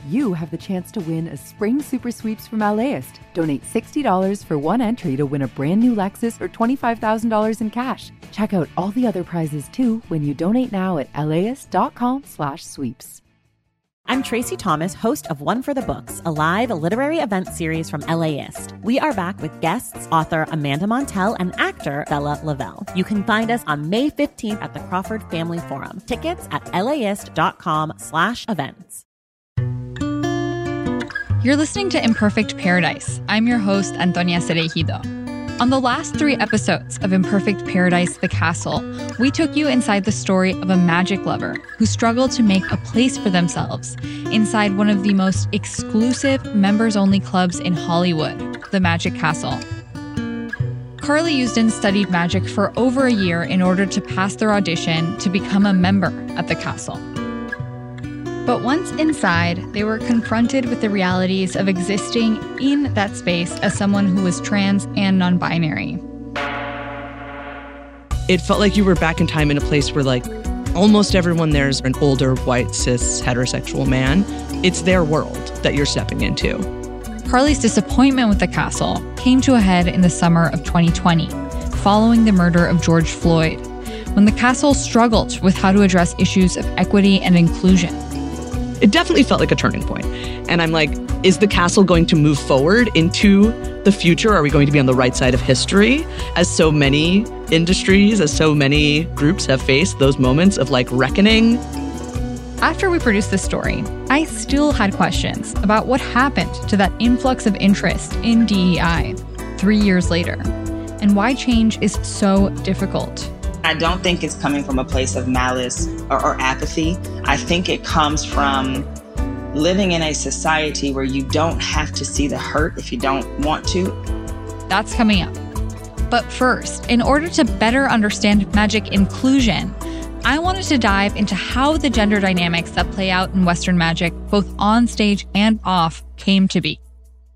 you have the chance to win a spring super sweeps from LAist. Donate $60 for one entry to win a brand new Lexus or $25,000 in cash. Check out all the other prizes too when you donate now at laist.com/sweeps. I'm Tracy Thomas, host of One for the Books, a live literary event series from LAist. We are back with guests, author Amanda Montell and actor Bella Lavelle. You can find us on May 15th at the Crawford Family Forum. Tickets at laist.com/events. You're listening to Imperfect Paradise. I'm your host, Antonia Cereijido. On the last 3 episodes of Imperfect Paradise, The Castle, we took you inside the story of a magic lover who struggled to make a place for themselves inside one of the most exclusive members-only clubs in Hollywood, the Magic Castle. Carly Usdin studied magic for over a year in order to pass their audition to become a member at the castle. But once inside, they were confronted with the realities of existing in that space as someone who was trans and non-binary. It felt like you were back in time in a place where, like, almost everyone there's an older, white, cis, heterosexual man. It's their world that you're stepping into. Carly's disappointment with the castle came to a head in the summer of 2020, following the murder of George Floyd, when the castle struggled with how to address issues of equity and inclusion. It definitely felt like a turning point. And I'm like, is the castle going to move forward into the future? Are we going to be on the right side of history? As so many industries, as so many groups have faced those moments of, like, reckoning. After we produced this story, I still had questions about what happened to that influx of interest in DEI 3 years later, and why change is so difficult. I don't think it's coming from a place of malice or apathy. I think it comes from living in a society where you don't have to see the hurt if you don't want to. That's coming up. But first, in order to better understand magic inclusion, I wanted to dive into how the gender dynamics that play out in Western magic, both on stage and off, came to be.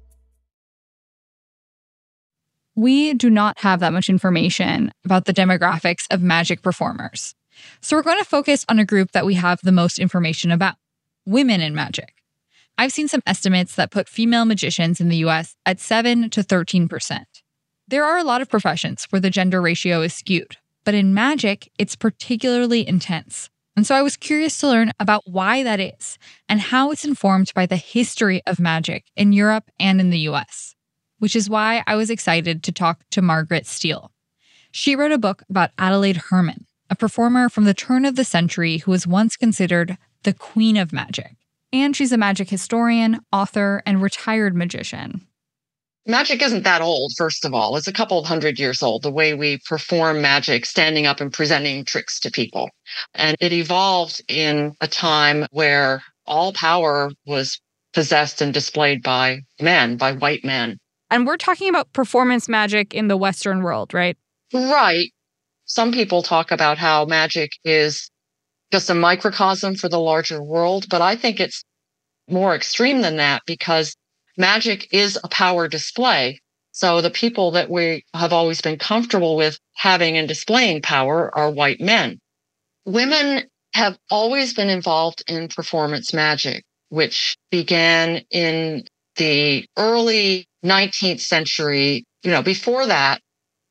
We do not have that much information about the demographics of magic performers. So we're going to focus on a group that we have the most information about: women in magic. I've seen some estimates that put female magicians in the US at 7 to 13%. There are a lot of professions where the gender ratio is skewed, but in magic, it's particularly intense. And so I was curious to learn about why that is and how it's informed by the history of magic in Europe and in the US. Which is why I was excited to talk to Margaret Steele. She wrote a book about Adelaide Herman, a performer from the turn of the century who was once considered the queen of magic. And she's a magic historian, author, and retired magician. Magic isn't that old, first of all. It's a couple of 100 years old, the way we perform magic, standing up and presenting tricks to people. And it evolved in a time where all power was possessed and displayed by men, by white men. And we're talking about performance magic in the Western world, right? Right. Some people talk about how magic is just a microcosm for the larger world, but I think it's more extreme than that because magic is a power display. So the people that we have always been comfortable with having and displaying power are white men. Women have always been involved in performance magic, which began in the early 19th century. Before that,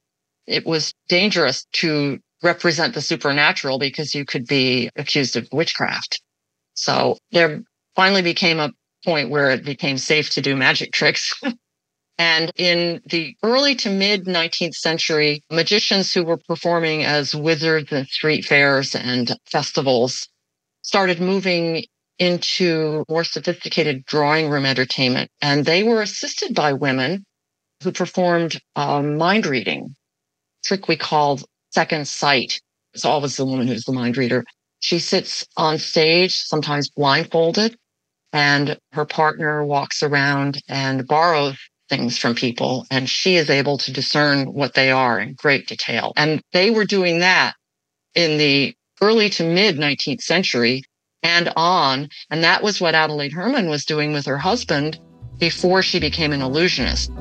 it was dangerous to represent the supernatural because you could be accused of witchcraft. So there finally became a point where it became safe to do magic tricks. And in the early to mid 19th century, magicians who were performing as wizards in street fairs and festivals started moving into more sophisticated drawing room entertainment. And they were assisted by women who performed mind reading, a trick we called second sight. It's always the woman who's the mind reader. She sits on stage, sometimes blindfolded, and her partner walks around and borrows things from people, and she is able to discern what they are in great detail. And they were doing that in the early to mid 19th century and on, and that was what Adelaide Herman was doing with her husband before she became an illusionist.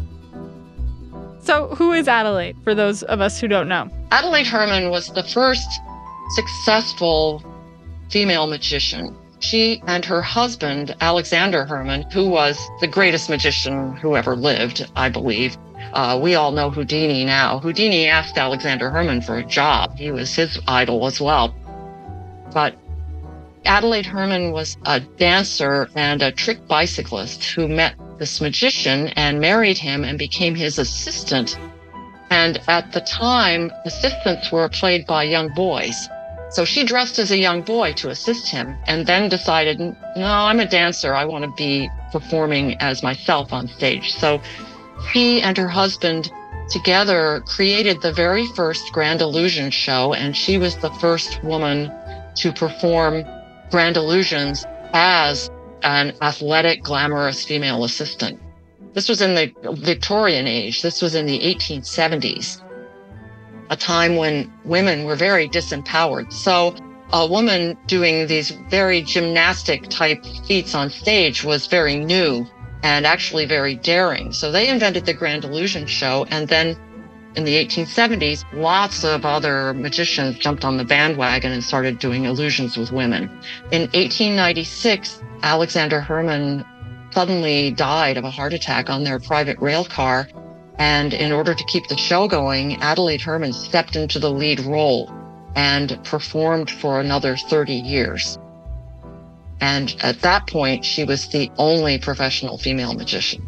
So who is Adelaide, for those of us who don't know? Adelaide Herman was the first successful female magician. She and her husband, Alexander Herman, who was the greatest magician who ever lived, I believe. We all know Houdini now. Houdini asked Alexander Herman for a job. He was his idol as well. But Adelaide Herman was a dancer and a trick bicyclist who met this magician and married him and became his assistant. And at the time, assistants were played by young boys. So she dressed as a young boy to assist him and then decided, no, I'm a dancer. I want to be performing as myself on stage. So she and her husband together created the very first Grand Illusion show, and she was the first woman to perform Grand Illusions as an athletic, glamorous female assistant. This was in the Victorian age. This was in the 1870s, a time when women were very disempowered. So a woman doing these very gymnastic type feats on stage was very new and actually very daring. So they invented the Grand Illusion show. And then in the 1870s, lots of other magicians jumped on the bandwagon and started doing illusions with women. In 1896, Alexander Herman suddenly died of a heart attack on their private rail car. And in order to keep the show going, Adelaide Herman stepped into the lead role and performed for another 30 years. And at that point, she was the only professional female magician.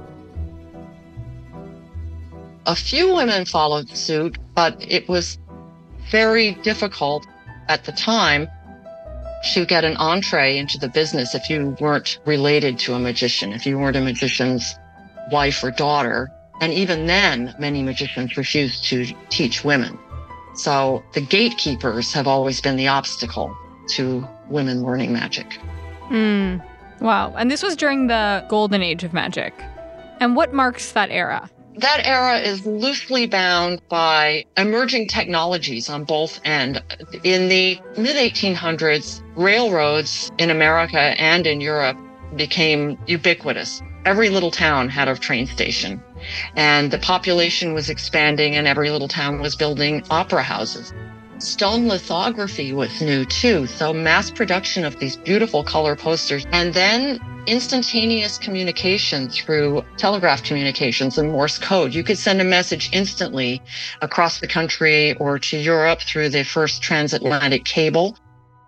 A few women followed suit, but it was very difficult at the time to get an entree into the business if you weren't related to a magician, if you weren't a magician's wife or daughter. And even then, many magicians refused to teach women. So the gatekeepers have always been the obstacle to women learning magic. Wow. And this was during the golden age of magic. And what marks that era? That era is loosely bound by emerging technologies on both ends. In the mid-1800s, railroads in America and in Europe became ubiquitous. Every little town had a train station, and the population was expanding, and every little town was building opera houses. Stone lithography was new too, so mass production of these beautiful color posters, and then instantaneous communication through telegraph communications and Morse code. You could send a message instantly across the country or to Europe through the first transatlantic cable.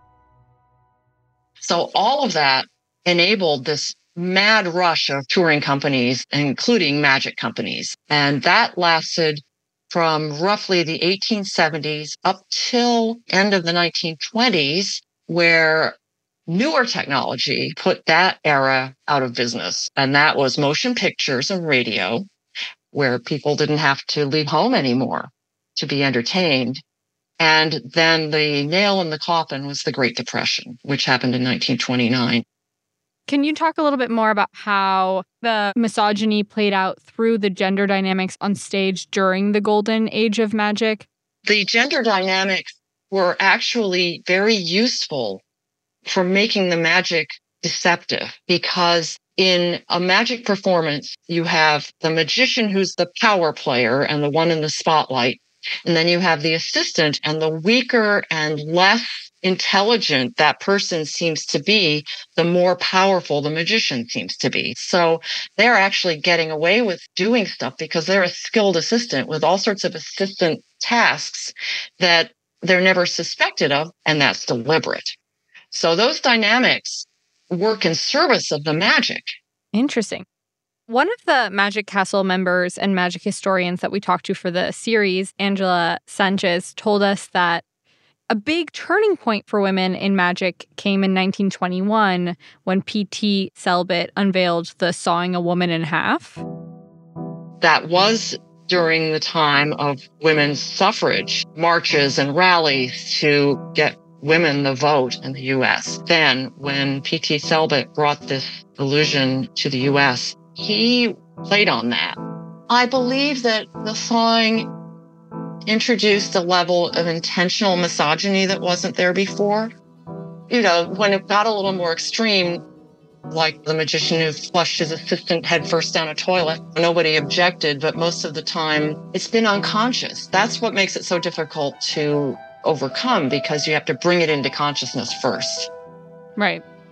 So all of that enabled this mad rush of touring companies, including magic companies. And that lasted from roughly the 1870s up till end of the 1920s, where newer technology put that era out of business. And that was motion pictures and radio, where people didn't have to leave home anymore to be entertained. And then the nail in the coffin was the Great Depression, which happened in 1929. Can you talk a little bit more about how the misogyny played out through the gender dynamics on stage during the golden age of magic? The gender dynamics were actually very useful for making the magic deceptive, because in a magic performance, you have the magician who's the power player and the one in the spotlight. And then you have the assistant, and the weaker and less intelligent that person seems to be, the more powerful the magician seems to be. So they're actually getting away with doing stuff because they're a skilled assistant with all sorts of assistant tasks that they're never suspected of, and that's deliberate. So those dynamics work in service of the magic. Interesting. One of the Magic Castle members and magic historians that we talked to for the series, Angela Sanchez, told us that a big turning point for women in magic came in 1921 when P.T. Selbit unveiled the Sawing a Woman in Half. That was during the time of women's suffrage marches and rallies to get women the vote in the U.S. Then, when P.T. Selbit brought this illusion to the U.S., he played on that. I believe that the sawing introduced a level of intentional misogyny that wasn't there before. You know, when it got a little more extreme, like the magician who flushed his assistant headfirst down a toilet, nobody objected, but most of the time it's been unconscious. That's what makes it so difficult to overcome, because you have to bring it into consciousness first. Right.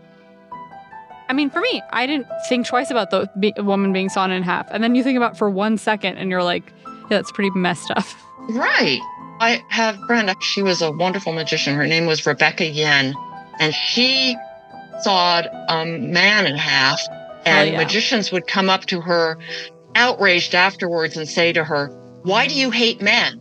I mean, for me, I didn't think twice about the woman being sawn in half. And then you think about it for 1 second and you're like, yeah, that's pretty messed up. Right. I have a friend, she was a wonderful magician. Her name was Rebecca Yen, and she sawed a man in half, and magicians would come up to her outraged afterwards and say to her, "Why do you hate men?"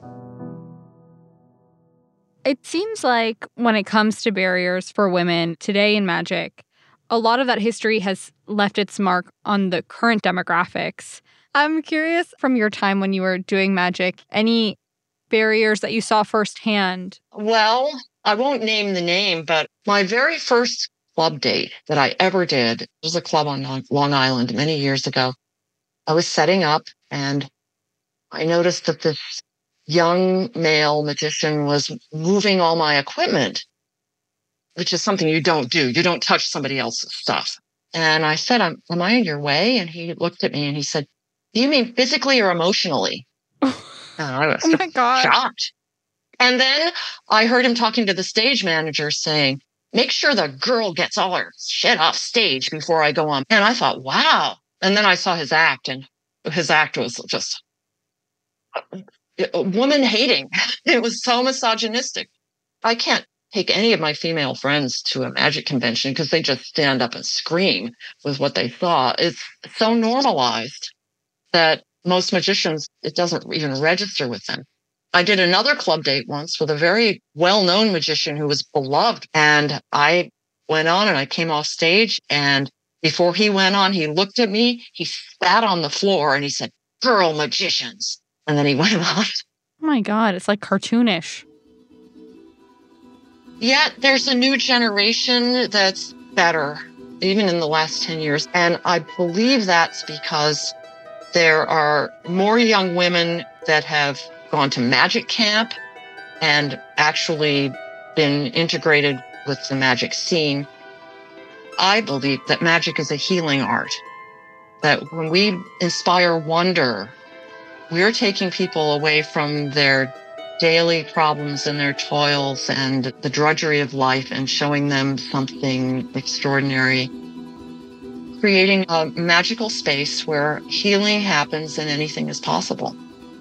It seems like when it comes to barriers for women today in magic, a lot of that history has left its mark on the current demographics. I'm curious, from your time when you were doing magic, any barriers that you saw firsthand? Well, I won't name the name, but my very first club date that I ever did was a club on Long Island many years ago. I was setting up and I noticed that this young male magician was moving all my equipment, which is something you don't do. You don't touch somebody else's stuff. And I said, am I in your way? And he looked at me and he said, "Do you mean physically or emotionally?" And I was shocked. And then I heard him talking to the stage manager saying, "Make sure the girl gets all her shit off stage before I go on." And I thought, wow. And then I saw his act, and his act was just woman hating. It was so misogynistic. I can't take any of my female friends to a magic convention because they just stand up and scream with what they saw. It's so normalized that most magicians, it doesn't even register with them. I did another club date once with a very well-known magician who was beloved. And I went on and I came off stage. And before he went on, he looked at me, he spat on the floor and he said, "Girl magicians." And then he went on. Oh my God, it's like cartoonish. Yeah, there's a new generation that's better, even in the last 10 years. And I believe that's because there are more young women that have gone to magic camp and actually been integrated with the magic scene. I believe that magic is a healing art, that when we inspire wonder, we're taking people away from their daily problems and their toils and the drudgery of life and showing them something extraordinary, creating a magical space where healing happens and anything is possible.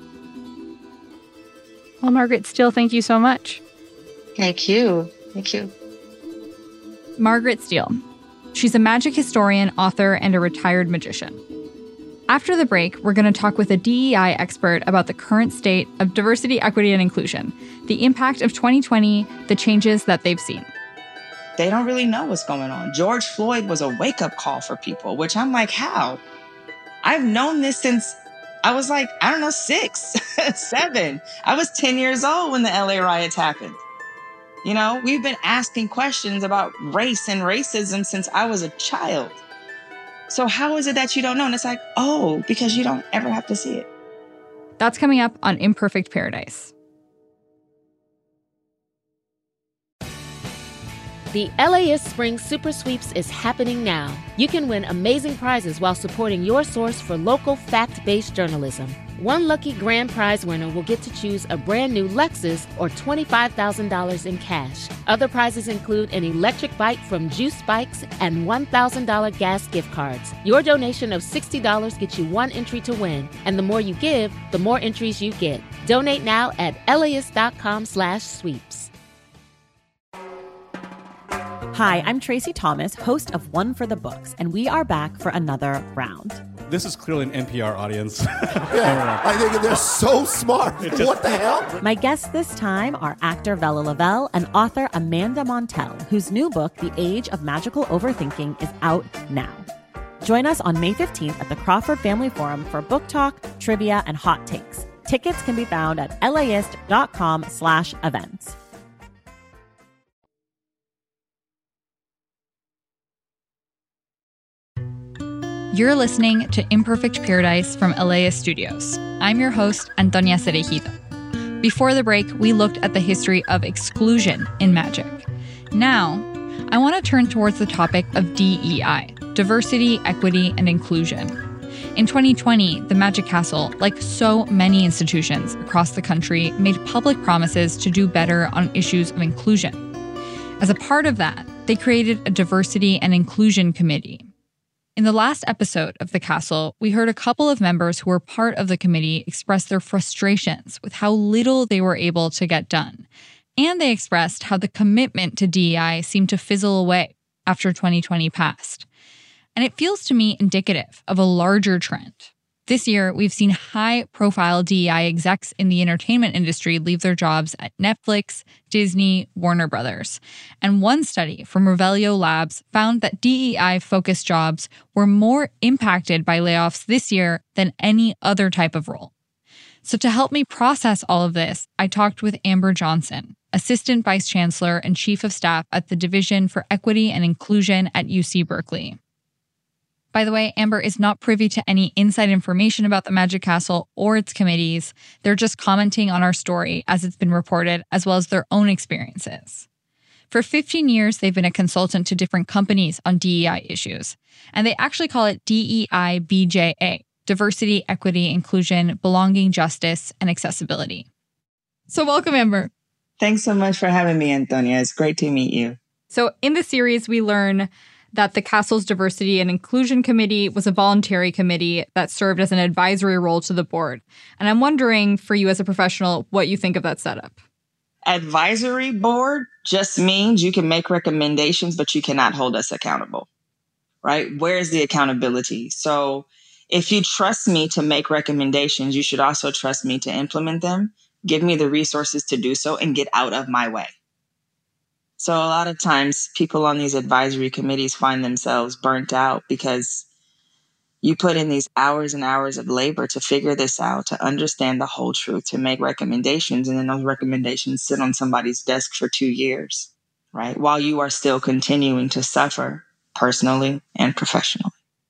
Well, Margaret Steele, thank you so much. Thank you. Thank you. Margaret Steele. She's a magic historian, author, and a retired magician. After the break, we're going to talk with a DEI expert about the current state of diversity, equity, and inclusion, the impact of 2020, the changes that they've seen. They don't really know what's going on. George Floyd was a wake-up call for people, which I'm like, how? I've known this since I was like, 6, 7. I was 10 years old when the LA riots happened. You know, we've been asking questions about race and racism since I was a child. So how is it that you don't know? And it's like, oh, because you don't ever have to see it. That's coming up on Imperfect Paradise. The LAist Spring Super Sweeps is happening now. You can win amazing prizes while supporting your source for local fact-based journalism. One lucky grand prize winner will get to choose a brand new Lexus or $25,000 in cash. Other prizes include an electric bike from Juice Bikes and $1,000 gas gift cards. Your donation of $60 gets you one entry to win, and the more you give, the more entries you get. Donate now at LAist.com/sweeps. Hi, I'm Tracy Thomas, host of One for the Books, and we are back for another round. This is clearly an NPR audience. Yeah, I think they're so smart. What the hell? My guests this time are actor Bella Lavelle and author Amanda Montell, whose new book, The Age of Magical Overthinking, is out now. Join us on May 15th at the Crawford Family Forum for book talk, trivia, and hot takes. Tickets can be found at laist.com/events. You're listening to Imperfect Paradise from LAist Studios. I'm your host, Antonia Cereijido. Before the break, we looked at the history of exclusion in magic. Now, I want to turn towards the topic of DEI, diversity, equity, and inclusion. In 2020, the Magic Castle, like so many institutions across the country, made public promises to do better on issues of inclusion. As a part of that, they created a diversity and inclusion committee. In the last episode of The Castle, we heard a couple of members who were part of the committee express their frustrations with how little they were able to get done. And they expressed how the commitment to DEI seemed to fizzle away after 2020 passed. And it feels to me indicative of a larger trend. This year, we've seen high-profile DEI execs in the entertainment industry leave their jobs at Netflix, Disney, Warner Brothers. And one study from Revelio Labs found that DEI-focused jobs were more impacted by layoffs this year than any other type of role. So to help me process all of this, I talked with Amber Johnson, Assistant Vice Chancellor and Chief of Staff at the Division for Equity and Inclusion at UC Berkeley. By the way, Amber is not privy to any inside information about the Magic Castle or its committees. They're just commenting on our story as it's been reported, as well as their own experiences. For 15 years, they've been a consultant to different companies on DEI issues, and they actually call it DEI BJA, Diversity, Equity, Inclusion, Belonging, Justice, and Accessibility. So welcome, Amber. Thanks so much for having me, Antonia. It's great to meet you. So in the series, we learn that the Castle's Diversity and Inclusion Committee was a voluntary committee that served as an advisory role to the board. And I'm wondering, for you as a professional, what you think of that setup. Advisory board just means you can make recommendations, but you cannot hold us accountable, right? Where's the accountability? So if you trust me to make recommendations, you should also trust me to implement them, give me the resources to do so, and get out of my way. So a lot of times people on these advisory committees find themselves burnt out because you put in these hours and hours of labor to figure this out, to understand the whole truth, to make recommendations. And then those recommendations sit on somebody's desk for 2 years, right? While you are still continuing to suffer personally and professionally.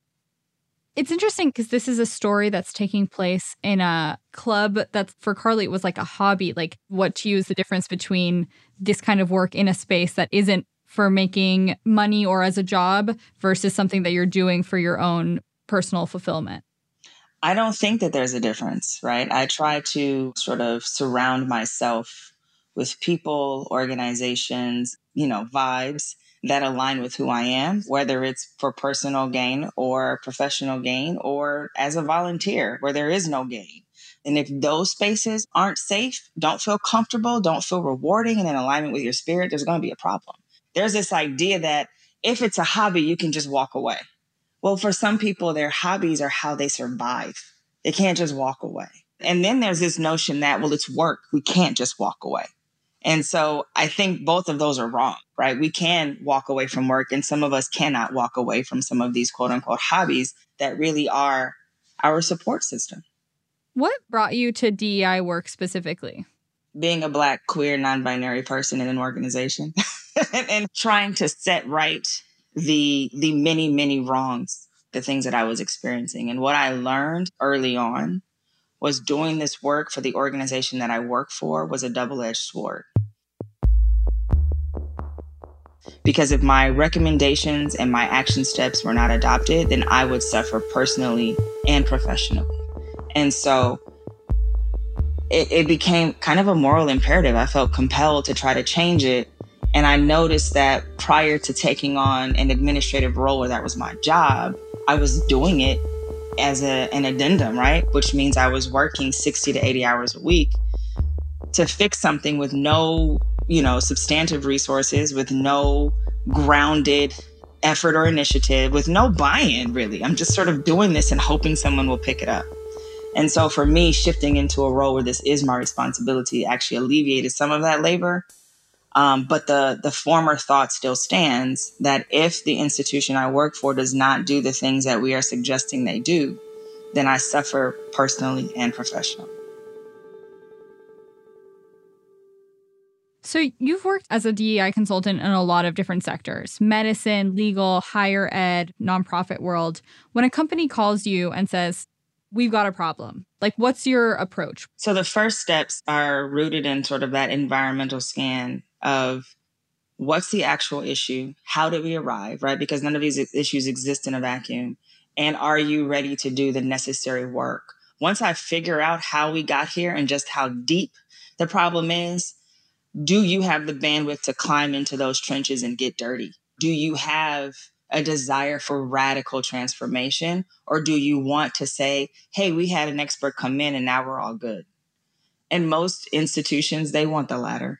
It's interesting because this is a story that's taking place in a club that for Carly, it was like a hobby. Like, what to you is the difference between this kind of work in a space that isn't for making money or as a job versus something that you're doing for your own personal fulfillment? I don't think that there's a difference, right? I try to sort of surround myself with people, organizations, vibes that align with who I am, whether it's for personal gain or professional gain or as a volunteer where there is no gain. And if those spaces aren't safe, don't feel comfortable, don't feel rewarding and in alignment with your spirit, there's going to be a problem. There's this idea that if it's a hobby, you can just walk away. Well, for some people, their hobbies are how they survive. They can't just walk away. And then there's this notion that, well, it's work. We can't just walk away. And so I think both of those are wrong, right? We can walk away from work, and some of us cannot walk away from some of these quote unquote hobbies that really are our support system. What brought you to DEI work specifically? Being a Black, queer, non-binary person in an organization and trying to set right the many, many wrongs, the things that I was experiencing. And what I learned early on was doing this work for the organization that I work for was a double-edged sword. Because if my recommendations and my action steps were not adopted, then I would suffer personally and professionally. And so it became kind of a moral imperative. I felt compelled to try to change it. And I noticed that prior to taking on an administrative role where that was my job, I was doing it as an addendum, right? Which means I was working 60 to 80 hours a week to fix something with no, substantive resources, with no grounded effort or initiative, with no buy-in, really. I'm just sort of doing this and hoping someone will pick it up. And so for me, shifting into a role where this is my responsibility actually alleviated some of that labor. But the former thought still stands that if the institution I work for does not do the things that we are suggesting they do, then I suffer personally and professionally. So you've worked as a DEI consultant in a lot of different sectors: medicine, legal, higher ed, nonprofit world. When a company calls you and says, we've got a problem, like, what's your approach? So the first steps are rooted in sort of that environmental scan of what's the actual issue? How did we arrive, right? Because none of these issues exist in a vacuum. And are you ready to do the necessary work? Once I figure out how we got here and just how deep the problem is, do you have the bandwidth to climb into those trenches and get dirty? Do you have a desire for radical transformation? Or do you want to say, hey, we had an expert come in and now we're all good? And most institutions, they want the latter.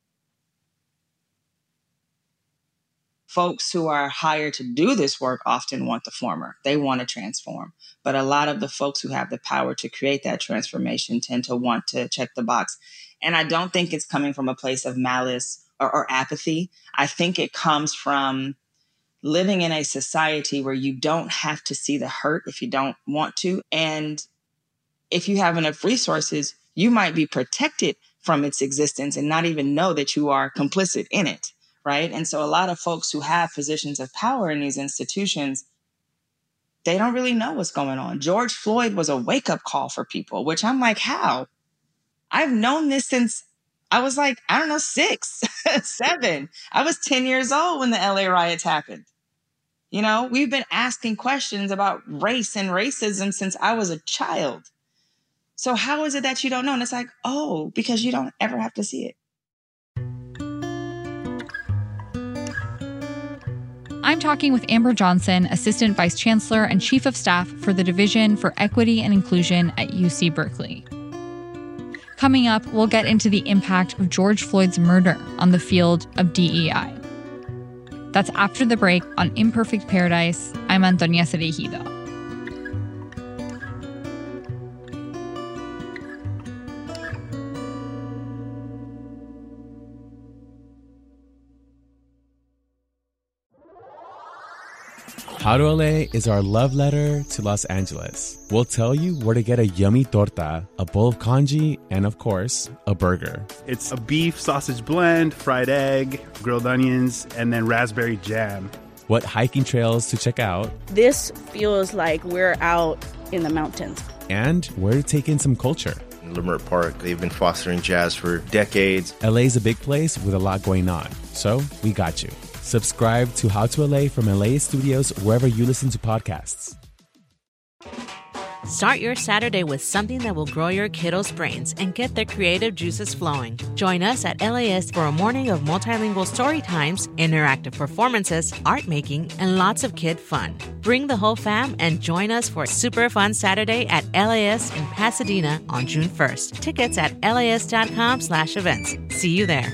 Folks who are hired to do this work often want the former. They want to transform. But a lot of the folks who have the power to create that transformation tend to want to check the box. And I don't think it's coming from a place of malice or apathy. I think it comes from living in a society where you don't have to see the hurt if you don't want to. And if you have enough resources, you might be protected from its existence and not even know that you are complicit in it. Right. And so a lot of folks who have positions of power in these institutions, they don't really know what's going on. George Floyd was a wake up call for people, which I'm like, how? I've known this since I was like, 6, 7. I was 10 years old when the LA riots happened. You know, we've been asking questions about race and racism since I was a child. So how is it that you don't know? And it's like, oh, because you don't ever have to see it. I'm talking with Amber Johnson, Assistant Vice Chancellor and Chief of Staff for the Division for Equity and Inclusion at UC Berkeley. Coming up, we'll get into the impact of George Floyd's murder on the field of DEI. That's after the break on Imperfect Paradise. I'm Antonia Cereijido. How to LA is our love letter to Los Angeles. We'll tell you where to get a yummy torta, a bowl of congee, and of course, a burger. It's a beef sausage blend, fried egg, grilled onions, and then raspberry jam. What hiking trails to check out. This feels like we're out in the mountains. And where to take in some culture. In Leimert Park, they've been fostering jazz for decades. LA's a big place with a lot going on, so we got you. Subscribe to How to LA from LA Studios wherever you listen to podcasts. Start your Saturday with something that will grow your kiddos' brains and get their creative juices flowing. Join us at LAist for a morning of multilingual story times, interactive performances, art making, and lots of kid fun. Bring the whole fam and join us for a super fun Saturday at LAist in Pasadena on June 1st. Tickets at laist.com/events. See you there.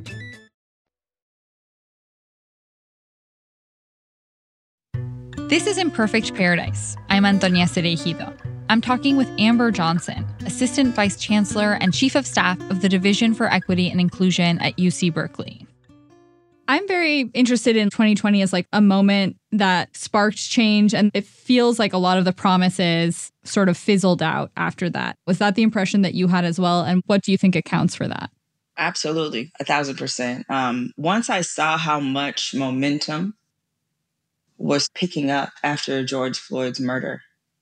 This is Imperfect Paradise. I'm Antonia Cereijido. I'm talking with Amber Johnson, Assistant Vice Chancellor and Chief of Staff of the Division for Equity and Inclusion at UC Berkeley. I'm very interested in 2020 as like a moment that sparked change, and it feels like a lot of the promises sort of fizzled out after that. Was that the impression that you had as well? And what do you think accounts for that? Absolutely, 1,000%. Once I saw how much momentum was picking up after George Floyd's murder,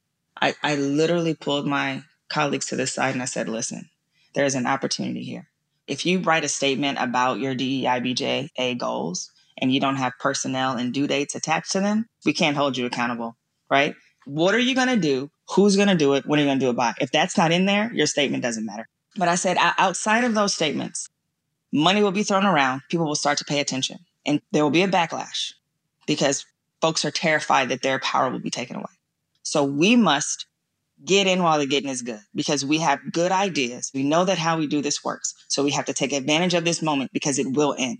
I literally pulled my colleagues to the side and I said, listen, there's an opportunity here. If you write a statement about your DEIBJA goals and you don't have personnel and due dates attached to them, we can't hold you accountable, right? What are you going to do? Who's going to do it? When are you going to do it by? If that's not in there, your statement doesn't matter. But I said, outside of those statements, money will be thrown around. People will start to pay attention and there will be a backlash because folks are terrified that their power will be taken away. So we must get in while the getting is good because we have good ideas. We know that how we do this works. So we have to take advantage of this moment because it will end.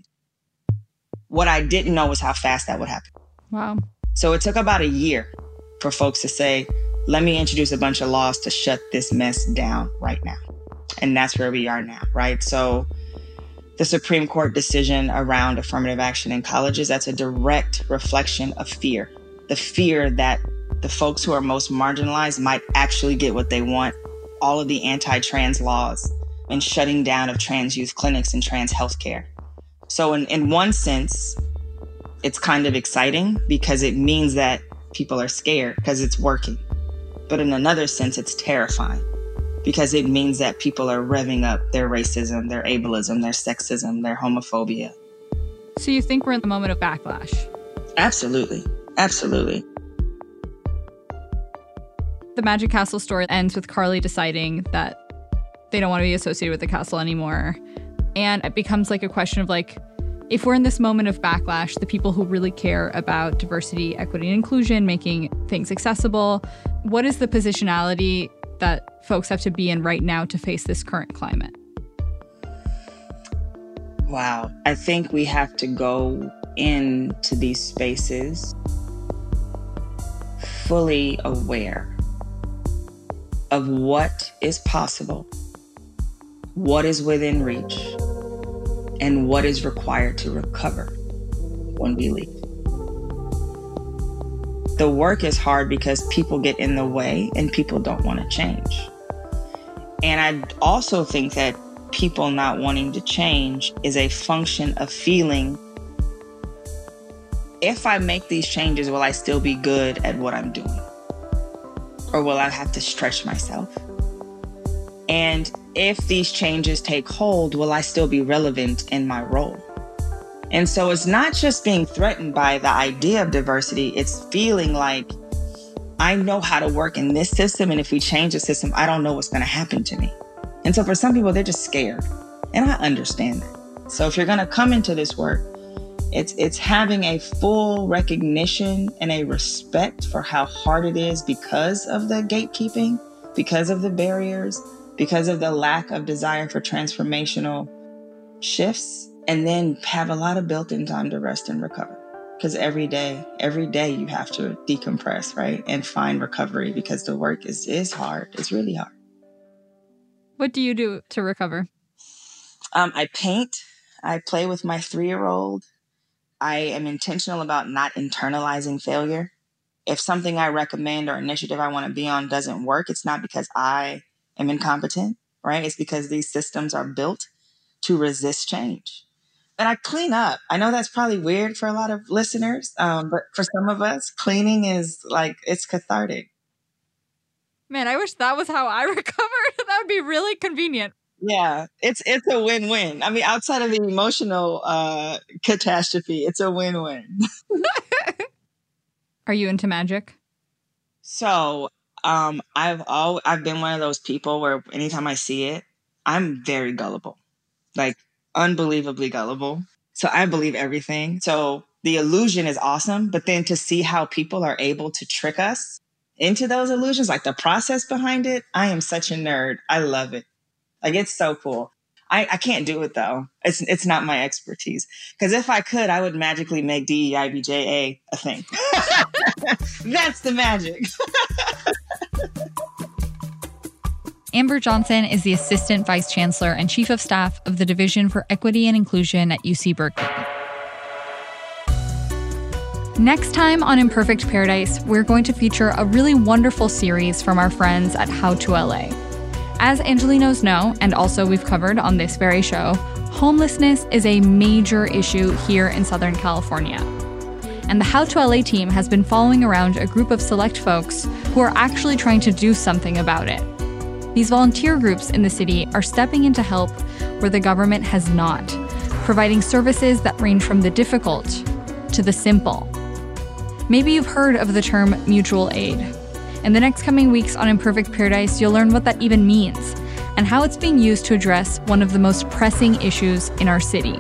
What I didn't know was how fast that would happen. Wow. So it took about a year for folks to say, let me introduce a bunch of laws to shut this mess down right now. And that's where we are now, right? So the Supreme Court decision around affirmative action in colleges, that's a direct reflection of fear. The fear that the folks who are most marginalized might actually get what they want. All of the anti-trans laws and shutting down of trans youth clinics and trans healthcare. So in one sense, it's kind of exciting because it means that people are scared because it's working. But in another sense, it's terrifying because it means that people are revving up their racism, their ableism, their sexism, their homophobia. So you think we're in the moment of backlash? Absolutely. Absolutely. The Magic Castle story ends with Carly deciding that they don't want to be associated with the castle anymore. And it becomes like a question of like, If we're in this moment of backlash, the people who really care about diversity, equity, and inclusion, making things accessible, what is the positionality that folks have to be in right now to face this current climate? Wow. I think we have to go into these spaces fully aware of what is possible, what is within reach, and what is required to recover when we leave. The work is hard because people get in the way and people don't want to change. And I also think that people not wanting to change is a function of feeling, if I make these changes, will I still be good at what I'm doing? Or will I have to stretch myself? And if these changes take hold, will I still be relevant in my role? And so it's not just being threatened by the idea of diversity, it's feeling like I know how to work in this system, and if we change the system, I don't know what's going to happen to me. And so for some people, they're just scared. And I understand that. So if you're going to come into this work, it's having a full recognition and a respect for how hard it is because of the gatekeeping, because of the barriers, because of the lack of desire for transformational shifts, and then have a lot of built-in time to rest and recover. Because every day you have to decompress, right? And find recovery, because the work is hard. It's really hard. What do you do to recover? I paint. I play with my 3-year-old. I am intentional about not internalizing failure. If something I recommend or initiative I want to be on doesn't work, it's not because I am incompetent, right? It's because these systems are built to resist change. And I clean up. I know that's probably weird for a lot of listeners, but for some of us, cleaning is like, it's cathartic. Man, I wish that was how I recovered. That would be really convenient. Yeah, it's a win-win. I mean, outside of the emotional catastrophe, it's a win-win. Are you into magic? So I've been one of those people where anytime I see it, I'm very gullible, like unbelievably gullible. So I believe everything. So the illusion is awesome, but then to see how people are able to trick us into those illusions, like the process behind it, I am such a nerd. I love it. Like, it's so cool. I can't do it, though. It's not my expertise. Because if I could, I would magically make DEIBJA a thing. That's the magic. Amber Johnson is the Assistant Vice Chancellor and Chief of Staff of the Division for Equity and Inclusion at UC Berkeley. Next time on Imperfect Paradise, we're going to feature a really wonderful series from our friends at How to LA. As Angelinos know, and also we've covered on this very show, homelessness is a major issue here in Southern California. And the How to LA team has been following around a group of select folks who are actually trying to do something about it. These volunteer groups in the city are stepping in to help where the government has not, providing services that range from the difficult to the simple. Maybe you've heard of the term mutual aid. In the next coming weeks on Imperfect Paradise, you'll learn what that even means and how it's being used to address one of the most pressing issues in our city.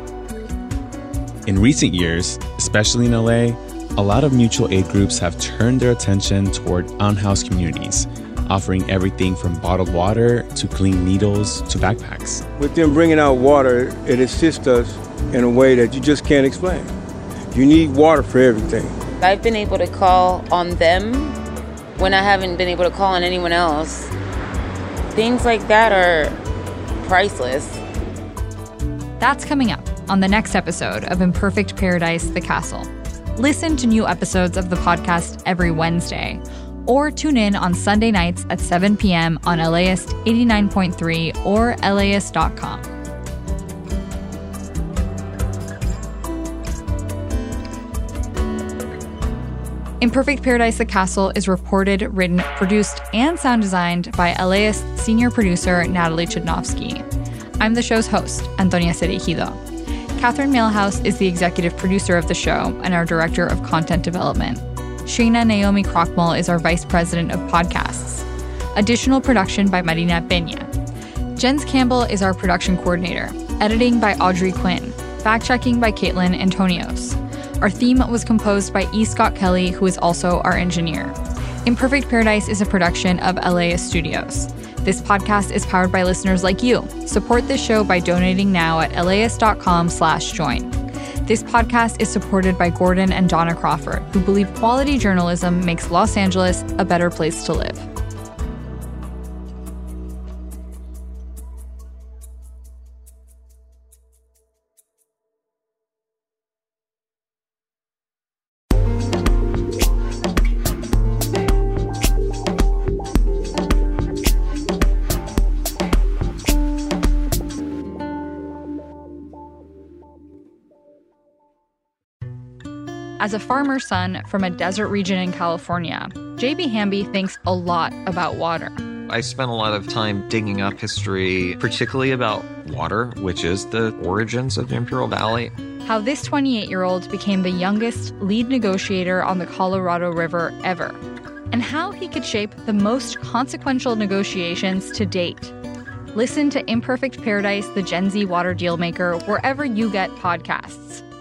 In recent years, especially in LA, a lot of mutual aid groups have turned their attention toward unhoused communities, offering everything from bottled water to clean needles to backpacks. With them bringing out water, it assists us in a way that you just can't explain. You need water for everything. I've been able to call on them when I haven't been able to call on anyone else. Things like that are priceless. That's coming up on the next episode of Imperfect Paradise, The Castle. Listen to new episodes of the podcast every Wednesday, or tune in on Sunday nights at 7 p.m. on LAist 89.3 or LAist.com. Imperfect Paradise, The Castle is reported, written, produced, and sound designed by LAist senior producer Natalie Chudnovsky. I'm the show's host, Antonia Cereijido. Catherine Mailhouse is the executive producer of the show and our director of content development. Shayna Naomi Krochmal is our vice president of podcasts. Additional production by Marina Peña. Jens Campbell is our production coordinator. Editing by Audrey Quinn. fact-checking by Caitlin Antonios. Our theme was composed by E. Scott Kelly, who is also our engineer. Imperfect Paradise is a production of LAist Studios. This podcast is powered by listeners like you. Support this show by donating now at laist.com/join. This podcast is supported by Gordon and Donna Crawford, who believe quality journalism makes Los Angeles a better place to live. As a farmer's son from a desert region in California, J.B. Hamby thinks a lot about water. I spent a lot of time digging up history, particularly about water, which is the origins of the Imperial Valley. How this 28-year-old became the youngest lead negotiator on the Colorado River ever. And how he could shape the most consequential negotiations to date. Listen to Imperfect Paradise, the Gen Z Water Dealmaker, wherever you get podcasts.